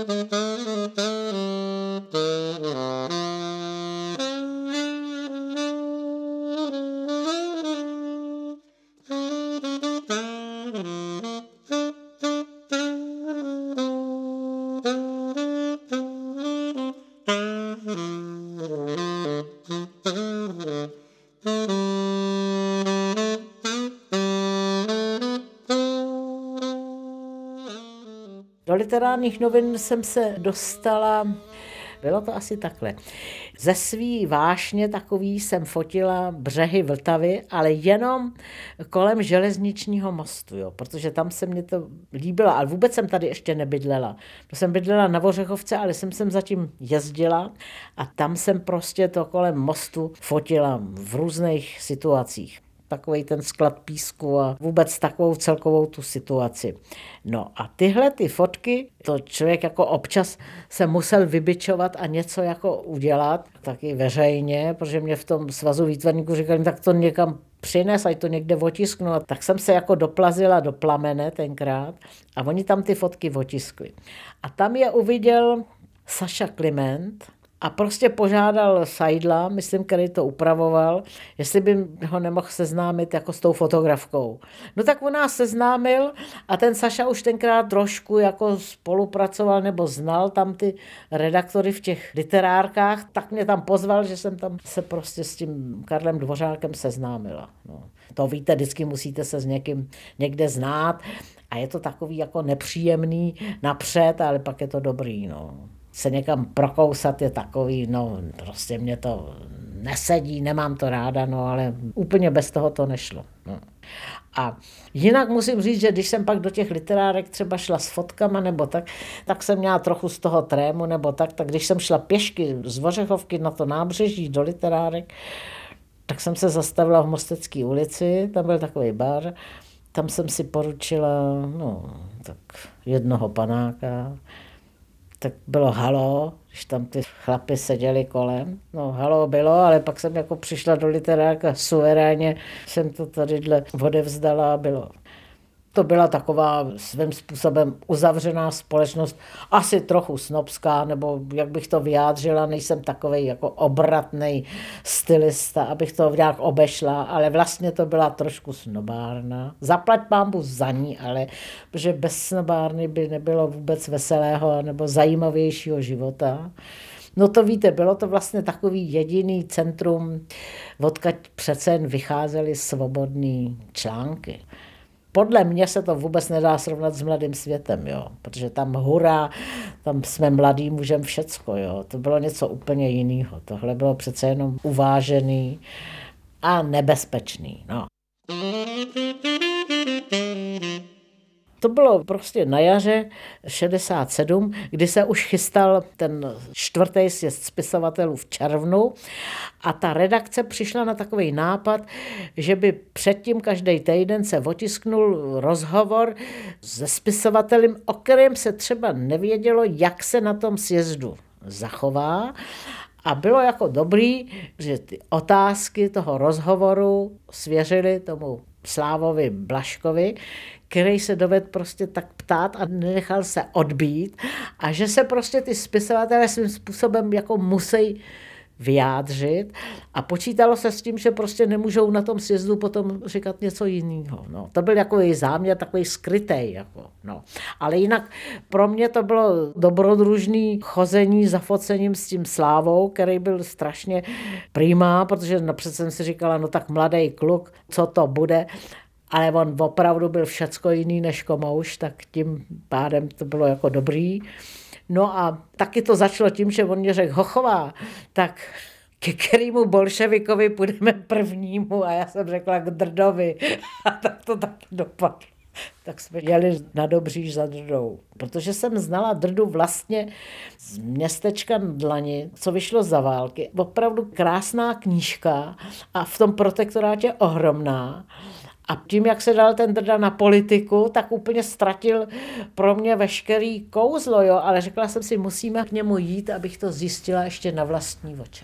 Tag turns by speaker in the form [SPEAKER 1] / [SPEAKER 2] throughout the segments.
[SPEAKER 1] Do literárních novin jsem se dostala, bylo to asi takhle. Ze svý vášně takový jsem fotila břehy Vltavy, ale jenom kolem železničního mostu, jo, protože tam se mně to líbilo, ale vůbec jsem tady ještě nebydlela. To jsem bydlela na Vořechovce, ale jsem sem zatím jezdila a tam jsem prostě to kolem mostu fotila v různých situacích. Takový ten sklad písku a vůbec takovou celkovou tu situaci. No a tyhle ty fotky, to člověk jako občas se musel vybičovat a něco jako udělat, taky veřejně, protože mě v tom svazu výtvarníků říkali, tak to někam přines, ať to někde otisknu. A tak jsem se jako doplazila do Plamene tenkrát a oni tam ty fotky otiskli. A tam je uviděl Saša Kliment, a prostě požádal Seidla, myslím, který to upravoval, jestli by ho nemohl seznámit jako s tou fotografkou. No tak on nás seznámil a ten Saša už tenkrát trošku jako spolupracoval nebo znal tam ty redaktory v těch literárkách, tak mě tam pozval, že jsem tam se prostě s tím Karlem Dvořákem seznámila. No. To víte, vždycky musíte se s někým někde znát a je to takový jako nepříjemný napřed, ale pak je to dobrý, no. Se někam prokousat je takový, no prostě mě to nesedí, nemám to ráda, no ale úplně bez toho to nešlo. No. A jinak musím říct, že když jsem pak do těch literárek třeba šla s fotkama nebo tak jsem měla trochu z toho trému nebo tak když jsem šla pěšky z Vořechovky na to nábřeží do literárek, tak jsem se zastavila v Mostecké ulici, tam byl takový bar, tam jsem si poručila, no tak jednoho panáka, tak bylo halo, když tam ty chlapy seděli kolem. No halo bylo, ale pak jsem jako přišla do literárka suverénně, jsem to tadyhle odevzdala a bylo. To byla taková svým způsobem uzavřená společnost, asi trochu snobská, nebo jak bych to vyjádřila, nejsem takovej jako obratnej stylista, abych to nějak obešla, ale vlastně to byla trošku snobárna. Zaplať pánbůh za ní, ale protože bez snobárny by nebylo vůbec veselého nebo zajímavějšího života. No to víte, bylo to vlastně takový jediný centrum, odkud přece jen vycházely svobodný články. Podle mě se to vůbec nedá srovnat s Mladým světem, jo, protože tam hurá, tam jsme mladý, můžeme všecko, jo. To bylo něco úplně jiného. Tohle bylo přece jenom uvážený a nebezpečný, no. To bylo prostě na jaře 67, kdy se už chystal ten 4. sjezd spisovatelů v červnu a ta redakce přišla na takový nápad, že by předtím každý týden se otisknul rozhovor se spisovatelem, o kterém se třeba nevědělo, jak se na tom sjezdu zachová. A bylo jako dobrý, že ty otázky toho rozhovoru svěřili tomu Slávovi Blažkovi, který se dovedl prostě tak ptát a nenechal se odbít a že se prostě ty spisovatelé svým způsobem jako musí vyjádřit a počítalo se s tím, že prostě nemůžou na tom sjezdu potom říkat něco jiného. No. To byl takový záměr, takový skrytej. Jako, no. Ale jinak pro mě to bylo dobrodružný chození za focením s tím Slávou, který byl strašně prima, protože napřed jsem si říkala, no tak mladý kluk, co to bude, ale on opravdu byl všecko jiný než komouš, tak tím pádem to bylo jako dobrý. No a taky to začalo tím, že on mě řekl, Hochová, tak ke kterému bolševikovi půjdeme prvnímu? A já jsem řekla k Drdovi. A tak to taky dopadlo. Tak jsme jeli na Dobříž za Drdou. Protože jsem znala Drdu vlastně z městečka na dlani, co vyšlo za války. Opravdu krásná knížka a v tom protektorátě ohromná. A tím, jak se dal ten Drda na politiku, tak úplně ztratil pro mě veškerý kouzlo, jo? Ale řekla jsem si, musíme k němu jít, abych to zjistila ještě na vlastní oči.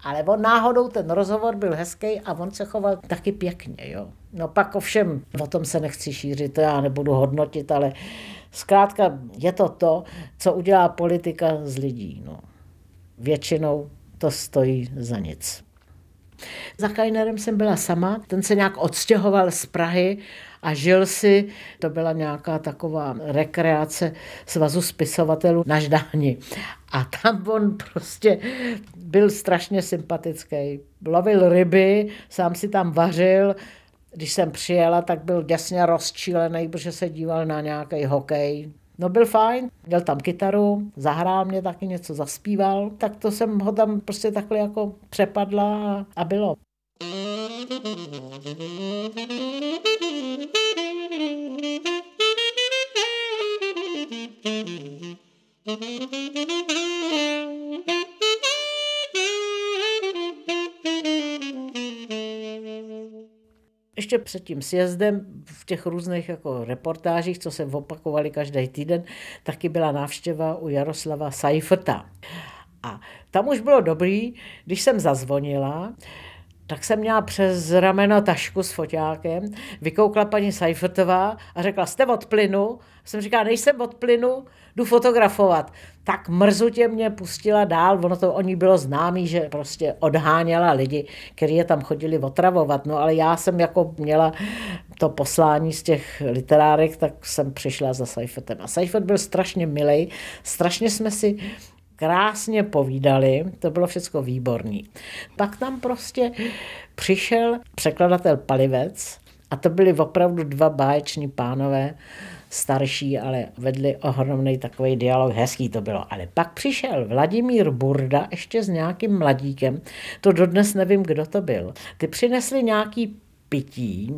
[SPEAKER 1] Ale on náhodou ten rozhovor byl hezký a on se choval taky pěkně, jo. No pak ovšem, o tom se nechci šířit, to já nebudu hodnotit, ale zkrátka je to, co udělá politika z lidí, no. Většinou to stojí za nic. Za Kajnerem jsem byla sama, ten se nějak odstěhoval z Prahy a žil si, to byla nějaká taková rekreace Svazu spisovatelů na Ždáni. A tam on prostě byl strašně sympatický. Lovil ryby, sám si tam vařil. Když jsem přijela, tak byl děsně rozčílený, protože se díval na nějaký hokej. No byl fajn, měl tam kytaru, zahrál mě taky něco, zaspíval, tak to jsem ho tam prostě takhle jako přepadla a bylo. Ještě před tím sjezdem v těch různých jako reportážích, co se opakovaly každý týden, taky byla návštěva u Jaroslava Seiferta. A tam už bylo dobrý, když jsem zazvonila, tak jsem měla přes rameno tašku s foťákem, vykoukla paní Seifertová a řekla, jste od plynu? Jsem říkala, nejsem od plynu, jdu fotografovat. Tak mrzutě mě pustila dál, ono to o ní bylo známý, že prostě odháněla lidi, kteří je tam chodili otravovat, no ale já jsem jako měla to poslání z těch literárek, tak jsem přišla za Seifertem. A Seifert byl strašně milej, strašně jsme si krásně povídali, to bylo všechno výborný. Pak tam prostě přišel překladatel Palivec a to byli opravdu dva báječní pánové, starší, ale vedli ohromný takový dialog, hezký to bylo. Ale pak přišel Vladimír Burda ještě s nějakým mladíkem, to dodnes nevím, kdo to byl. Ty přinesli nějaký pití,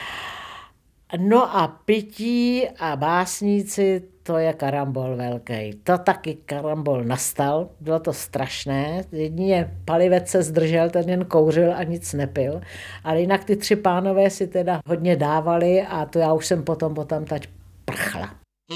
[SPEAKER 1] no a pití a básníci, to je karambol velký. To taky karambol nastal, bylo to strašné. Jedině Palivec se zdržel, ten jen kouřil a nic nepil. Ale jinak ty tři pánové si teda hodně dávali a to já už jsem potom tať prchla.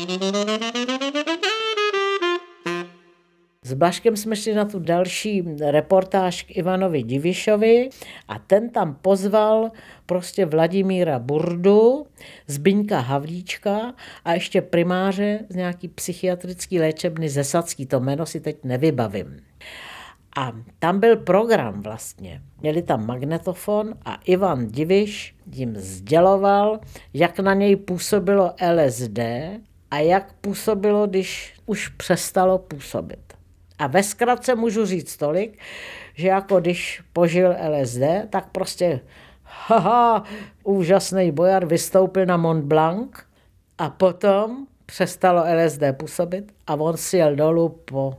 [SPEAKER 1] S Blažkem jsme šli na tu další reportáž k Ivanovi Divišovi a ten tam pozval prostě Vladimíra Burdu, Zbyňka Havlíčka a ještě primáře z nějaký psychiatrický léčebny ze Sadský, to jméno si teď nevybavím. A tam byl program vlastně. Měli tam magnetofon a Ivan Diviš jim sděloval, jak na něj působilo LSD a jak působilo, když už přestalo působit. A ve zkratce můžu říct tolik, že jako když požil LSD, tak prostě úžasný bojar vystoupil na Mont Blanc a potom přestalo LSD působit a on si jel dolů po...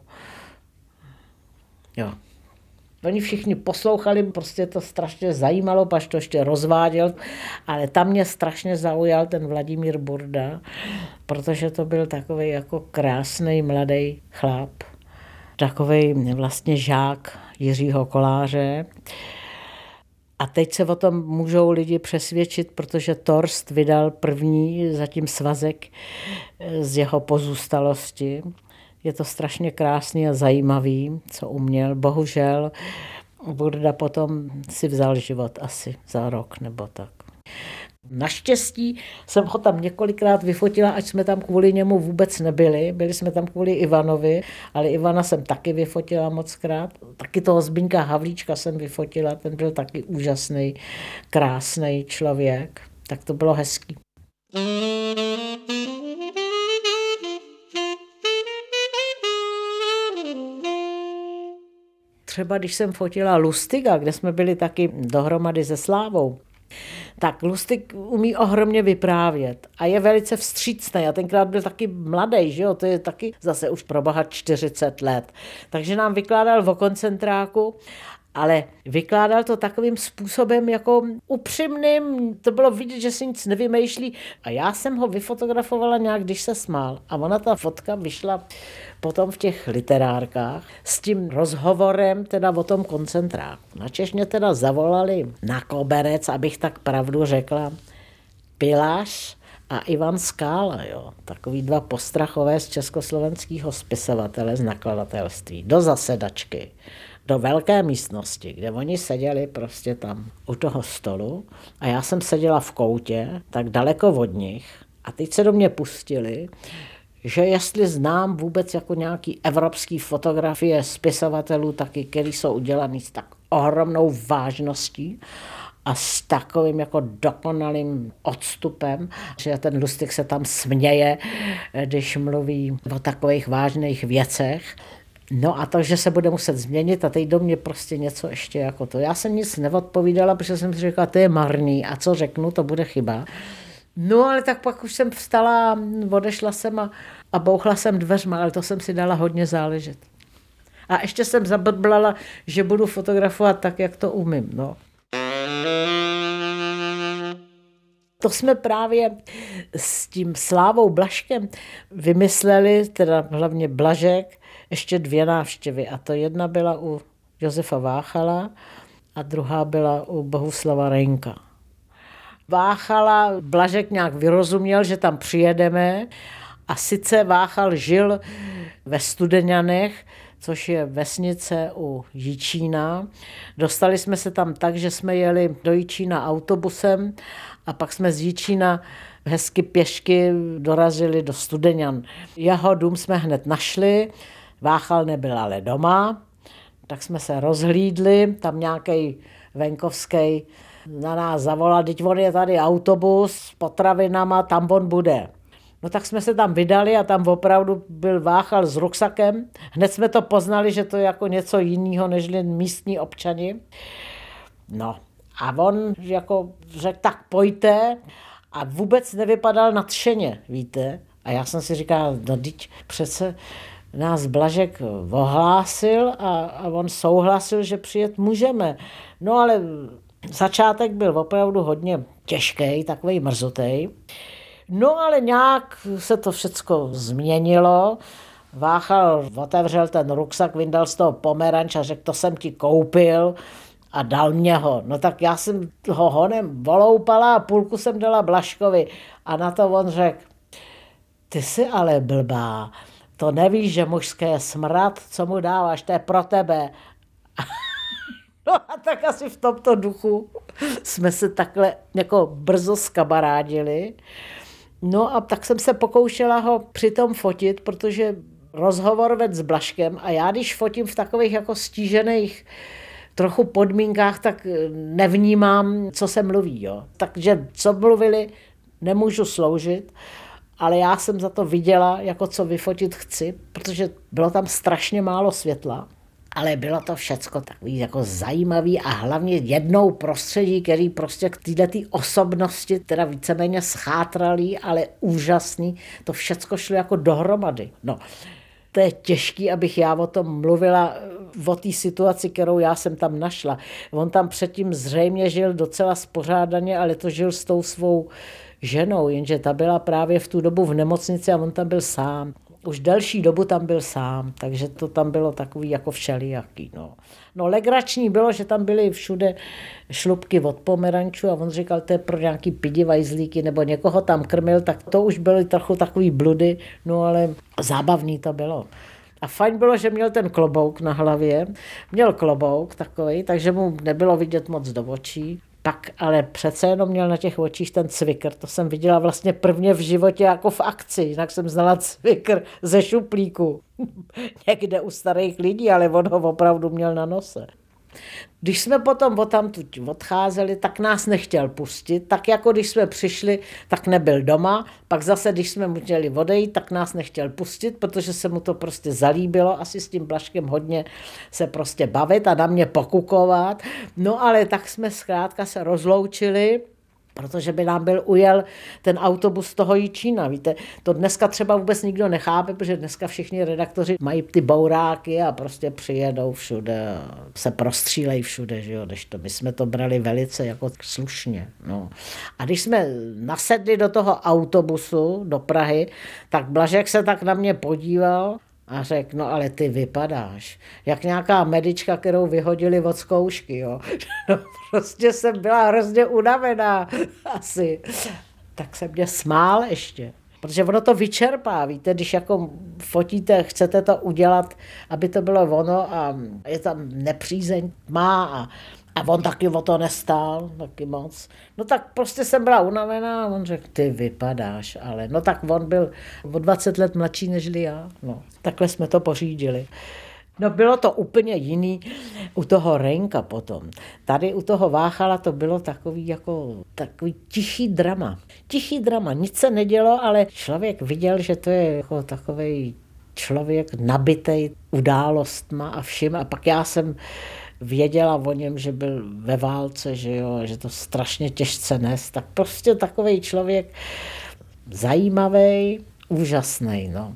[SPEAKER 1] Jo. Oni všichni poslouchali, prostě to strašně zajímalo, pač to ještě rozváděl, ale tam mě strašně zaujal ten Vladimír Burda, protože to byl takový jako krásný mladý chlap, takový vlastně žák Jiřího Koláře. A teď se o tom můžou lidi přesvědčit, protože Torst vydal první zatím svazek z jeho pozůstalosti. Je to strašně krásný a zajímavý, co uměl. Bohužel Burda potom si vzal život asi za rok nebo tak. Naštěstí jsem ho tam několikrát vyfotila, ať jsme tam kvůli němu vůbec nebyli. Byli jsme tam kvůli Ivanovi, ale Ivana jsem taky vyfotila mockrát. Taky toho Zbyňka Havlíčka jsem vyfotila, ten byl taky úžasný, krásný člověk. Tak to bylo hezký. Třeba když jsem fotila Lustiga, kde jsme byli taky dohromady se Slávou, tak Lustig umí ohromně vyprávět a je velice vstřícný a tenkrát byl taky mladý, že jo, to je taky zase už pro boha 40 let. Takže nám vykládal o koncentráku, ale vykládal to takovým způsobem jako upřímným, to bylo vidět, že si nic nevymýšlí a já jsem ho vyfotografovala nějak, když se smál a ona ta fotka vyšla potom v těch literárkách s tím rozhovorem teda o tom koncentráku. Načež mě teda zavolali na koberec, abych tak pravdu řekla, Pilař a Ivan Skála, jo. Takový dva postrachové z československého spisovatele z nakladatelství do zasedačky. do velké místnosti, kde oni seděli prostě tam u toho stolu a já jsem seděla v koutě, tak daleko od nich a teď se do mě pustili, že jestli znám vůbec jako nějaký evropský fotografie spisovatelů taky, který jsou udělaný s tak ohromnou vážností a s takovým jako dokonalým odstupem, že ten Lustig se tam směje, když mluví o takových vážných věcech. No a to, že se bude muset změnit a teď do mě prostě něco ještě jako to. Já jsem nic neodpovídala, protože jsem si říkala, to je marný a co řeknu, to bude chyba. No ale tak pak už jsem vstala, odešla jsem a bouchla jsem dveřma, ale to jsem si dala hodně záležet. A ještě jsem zablblala, že budu fotografovat tak, jak to umím. No. To jsme právě s tím Slávou Blažkem vymysleli, teda hlavně Blažek, ještě 2 návštěvy. A to jedna byla u Josefa Váchala a druhá byla u Bohuslava Reynka. Váchala Blažek nějak vyrozuměl, že tam přijedeme a sice Váchal žil ve Studeňanech, což je vesnice u Jičína. Dostali jsme se tam tak, že jsme jeli do Jičína autobusem a pak jsme z Jičína hezky pěšky dorazili do Studeňan. Jeho dům jsme hned našli, Váchal nebyl ale doma, tak jsme se rozhlídli, tam nějaký venkovský na nás zavolal, teď on je tady autobus s potravinama, tam on bude. No tak jsme se tam vydali a tam opravdu byl Váchal s ruksakem. Hned jsme to poznali, že to je jako něco jiného, než místní občani. No a on jako řekl, tak pojďte a vůbec nevypadal nadšeně, víte. A já jsem si říkal, no teď přece nás Blažek ohlásil a on souhlasil, že přijet můžeme. No ale začátek byl opravdu hodně těžký, takovej mrzutej. No ale nějak se to všecko změnilo. Váchal otevřel ten ruksak, vyndal z toho pomeranč a řekl, to jsem ti koupil a dal mě ho. No tak já jsem ho honem voloupala a půlku jsem dala Blažkovi a na to on řekl, ty jsi ale blbá, to nevíš, že mužské je smrad, co mu dáváš, to je pro tebe. No a tak asi v tomto duchu jsme se takhle jako brzo skamarádili. No a tak jsem se pokoušela ho přitom fotit, protože rozhovor vedl s Blažkem a já když fotím v takových jako stížených trochu podmínkách, tak nevnímám, co se mluví. Jo. Takže co mluvili, nemůžu sloužit, ale já jsem za to viděla, jako co vyfotit chci, protože bylo tam strašně málo světla. Ale bylo to všecko takový jako zajímavý a hlavně jednou prostředí, který prostě k této osobnosti teda víceméně schátralý, ale úžasný, to všecko šlo jako dohromady. No, to je těžký, abych já o tom mluvila, o té situaci, kterou já jsem tam našla. On tam předtím zřejmě žil docela spořádaně, ale to žil s tou svou ženou, jenže ta byla právě v tu dobu v nemocnici a on tam byl sám. Už delší dobu tam byl sám, takže to tam bylo takový jako všelijaký. No legrační bylo, že tam byly všude šlupky od pomerančů a on říkal, to je pro nějaký pidi vajzlíky nebo někoho tam krmil, tak to už byly trochu takový bludy, no ale zábavný to bylo. A fajn bylo, že měl ten klobouk na hlavě, měl klobouk takový, takže mu nebylo vidět moc do očí. Pak ale přece jenom měl na těch očích ten cvikr, to jsem viděla vlastně prvně v životě jako v akci, jinak jsem znala cvikr ze šuplíku, někde u starých lidí, ale on ho opravdu měl na nose. Když jsme potom odtamtud odcházeli, tak nás nechtěl pustit, tak jako když jsme přišli, tak nebyl doma, pak zase, když jsme mu chtěli odejít, tak nás nechtěl pustit, protože se mu to prostě zalíbilo, asi s tím Blažkem hodně se prostě bavit a na mě pokukovat, no ale tak jsme zkrátka se rozloučili, protože by nám ujel ten autobus z toho Jičína, víte, to dneska třeba vůbec nikdo nechápe, protože dneska všichni redaktoři mají ty bouráky a prostě přijedou všude, se prostřílejí všude, že jo, to my jsme to brali velice jako slušně, no. A když jsme nasedli do toho autobusu do Prahy, tak Blažek se tak na mě podíval a řekl, no ale ty vypadáš jak nějaká medička, kterou vyhodili od zkoušky, jo. No prostě jsem byla hrozně unavená asi. Tak se mě smál ještě. Protože ono to vyčerpá, víte, když jako fotíte, chcete to udělat, aby to bylo ono a je tam nepřízeň, a on taky o to nestál, taky moc. No tak prostě jsem byla unavená a on řekl, ty vypadáš, ale no tak on byl o 20 let mladší nežli já. No, takhle jsme to pořídili. No bylo to úplně jiný u toho Rejnka potom. Tady u toho Váchala to bylo takový tichý drama. Tichý drama, nic se nedělo, ale člověk viděl, že to je jako takovej člověk nabitej událostma a všim. A pak já jsem věděla o něm, že byl ve válce, že jo, že to strašně těžce nes. Tak prostě takovej člověk zajímavý, úžasný, no.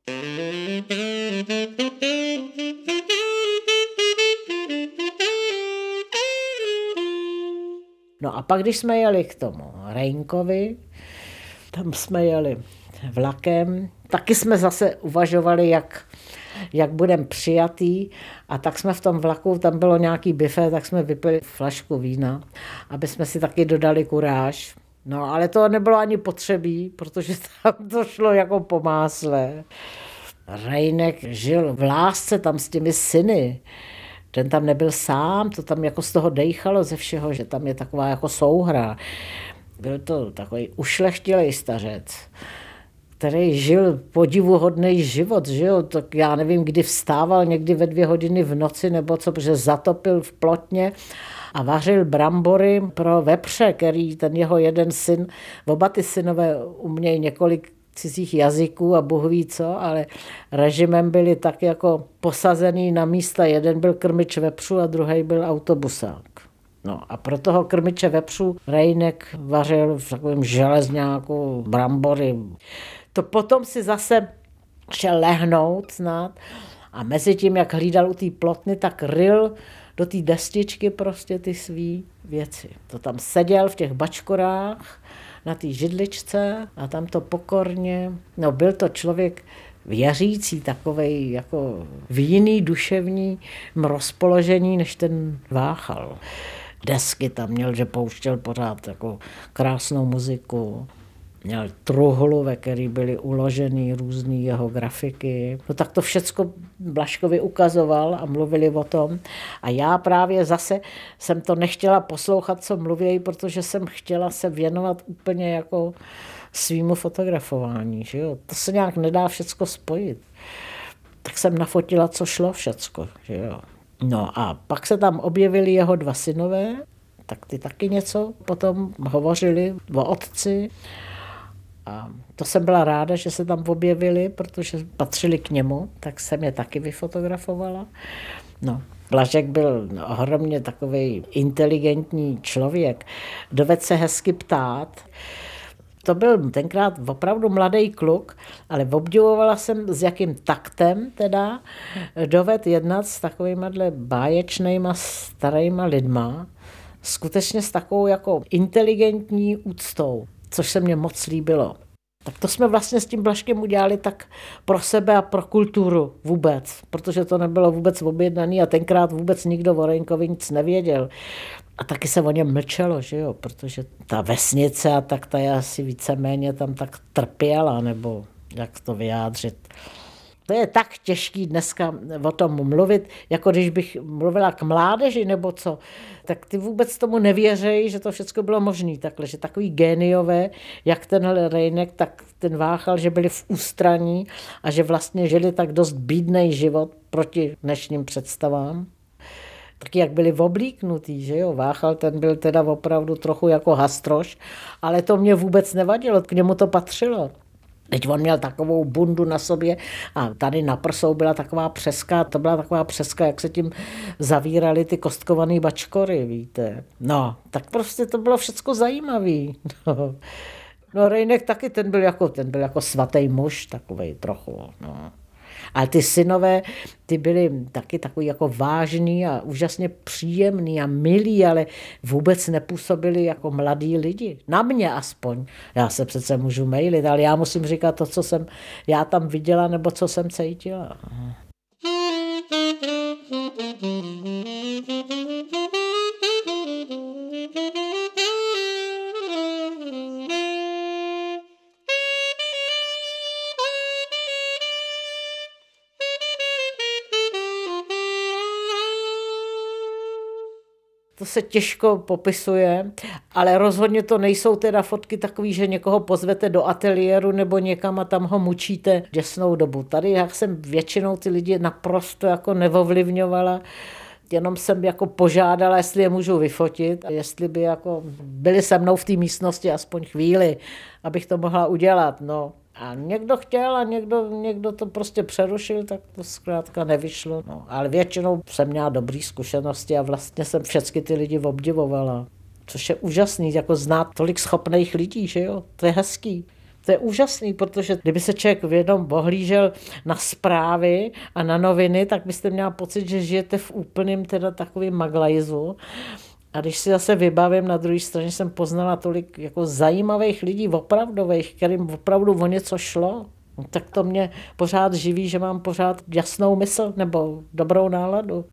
[SPEAKER 1] No a pak, když jsme jeli k tomu Rejnkovi, tam jsme jeli vlakem, taky jsme zase uvažovali, jak budeme přijatý, a tak jsme v tom vlaku, tam bylo nějaký buffet, tak jsme vypili flašku vína, aby jsme si taky dodali kuráž. No ale to nebylo ani potřebí, protože tam to šlo jako po másle. Rejnek žil v lásce tam s těmi syny. Ten tam nebyl sám, to tam jako z toho dejchalo ze všeho, že tam je taková jako souhra. Byl to takový ušlechtilej stařec, který žil podivuhodný život, že jo? Tak já nevím, kdy vstával, někdy ve 2 hodiny v noci nebo co, protože zatopil v plotně a vařil brambory pro vepře, který ten jeho jeden syn, oba ty synové umějí několik cizích jazyků a Bůh ví co, ale režimem byli tak jako posazený na místa. Jeden byl krmič vepřů a druhý byl autobusák. No a pro toho krmiče vepřů Rejnek vařil v takovém železňáku brambory. To potom si zase šel lehnout snad a mezi tím, jak hlídal u té plotny, tak ryl do té destičky prostě ty svý věci. To tam seděl v těch bačkorách na té židličce a tam to pokorně, no byl to člověk věřící, takovej jako v jiný duševní rozpoložení než ten Váchal. Desky tam měl, že pouštěl pořád jako krásnou muziku. Měl truhlu, ve který byly uloženy různé jeho grafiky. No tak to všecko Blažkovi ukazoval a mluvili o tom. A já právě zase jsem to nechtěla poslouchat, co mluví, protože jsem chtěla se věnovat úplně jako svýmu fotografování. Že jo? To se nějak nedá všecko spojit. Tak jsem nafotila, co šlo všecko. Že jo? No a pak se tam objevili jeho 2 synové, tak ty taky něco potom hovořili o otci. A to jsem byla ráda, že se tam objevili, protože patřili k němu, tak jsem je taky vyfotografovala. No, Blažek byl ohromně takový inteligentní člověk, dovedl se hezky ptát. To byl tenkrát opravdu mladý kluk, ale obdivovala jsem, s jakým taktem teda dovedl jednat s takovýma báječnýma starýma lidma, skutečně s takovou jako inteligentní úctou, což se mně moc líbilo. Tak to jsme vlastně s tím Blažkem udělali tak pro sebe a pro kulturu vůbec, protože to nebylo vůbec objednaný a tenkrát vůbec nikdo o Rejnkovi nic nevěděl. A taky se o něm mlčelo, že jo, protože ta vesnice a tak ta je asi víceméně tam tak trpěla, nebo jak to vyjádřit. To je tak těžký dneska o tom mluvit, jako když bych mluvila k mládeži nebo co, tak ty vůbec tomu nevěřejí, že to všechno bylo možné takhle, že takový géniové, jak tenhle Rejnek, tak ten Váchal, že byli v ústraní a že vlastně žili tak dost bídnej život proti dnešním představám. Taky jak byli oblíknutý, že jo, Váchal ten byl teda opravdu trochu jako hastroš, ale to mě vůbec nevadilo, k němu to patřilo. Teď on měl takovou bundu na sobě a tady na prsou byla taková přeska, to byla taková přeska, jak se tím zavíraly ty kostkované bačkory, víte. No, tak prostě to bylo všecko zajímavý. No Rejnek taky, ten byl jako svatý muž, takovej trochu, no. Ale ty synové, ty byli taky takový jako vážný a úžasně příjemný a milí, ale vůbec nepůsobili jako mladí lidi. Na mě aspoň. Já se přece můžu mailit, ale já musím říkat to, co jsem já tam viděla nebo co jsem cítila. to se těžko popisuje, ale rozhodně to nejsou teda fotky takový, že někoho pozvete do ateliéru nebo někam a tam ho mučíte děsnou dobu. Tady já jsem většinou ty lidi naprosto jako neovlivňovala, jenom jsem jako požádala, jestli je můžu vyfotit a jestli by jako byli se mnou v té místnosti aspoň chvíli, abych to mohla udělat. No. A někdo chtěl a někdo to prostě přerušil, tak to zkrátka nevyšlo. No, ale většinou jsem měla dobré zkušenosti a vlastně jsem všechny ty lidi obdivovala. Což je úžasný, jako znát tolik schopných lidí, že jo? To je hezký. To je úžasný, protože kdyby se člověk jenom ohlížel na zprávy a na noviny, tak byste měla pocit, že žijete v úplném teda takovým maglajzu. A když si zase vybavím, na druhé straně jsem poznala tolik jako zajímavých lidí, opravdových, kterým opravdu o něco šlo, tak to mě pořád živí, že mám pořád jasnou mysl nebo dobrou náladu.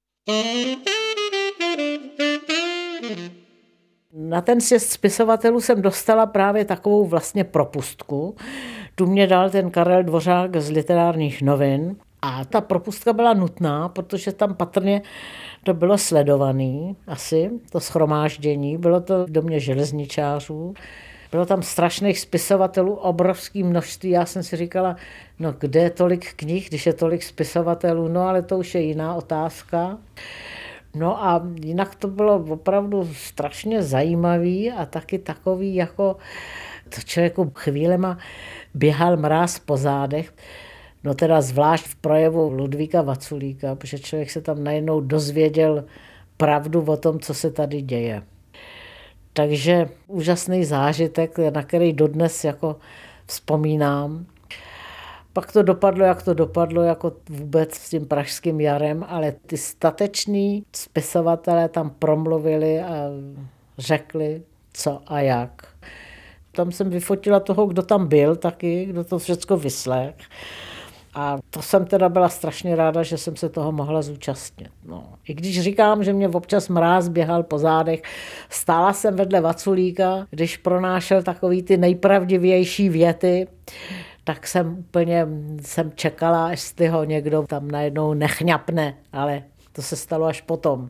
[SPEAKER 1] Na ten sjezd spisovatelů jsem dostala právě takovou vlastně propustku. Tu mě dal ten Karel Dvořák z Literárních novin. A ta propustka byla nutná, protože tam patrně to bylo sledované asi, to shromáždění. Bylo to v domě železničářů. Bylo tam strašných spisovatelů, obrovské množství. Já jsem si říkala, no kde je tolik knih, když je tolik spisovatelů? No ale to už je jiná otázka. No a jinak to bylo opravdu strašně zajímavý a taky takový, jako to člověku chvílema běhal mráz po zádech. No teda zvlášť v projevu Ludvíka Vaculíka, protože člověk se tam najednou dozvěděl pravdu o tom, co se tady děje. Takže úžasný zážitek, na který dodnes jako vzpomínám. Pak to dopadlo, jak to dopadlo, jako vůbec s tím pražským jarem, ale ty stateční spisovatelé tam promluvili a řekli, co a jak. Tam jsem vyfotila toho, kdo tam byl taky, kdo to všechno vyslech. A to jsem teda byla strašně ráda, že jsem se toho mohla zúčastnit. No. I když říkám, že mě občas mráz běhal po zádech, stála jsem vedle Vaculíka, když pronášel takový ty nejpravdivější věty, tak jsem čekala, jestli ho někdo tam najednou nechňapne, ale to se stalo až potom.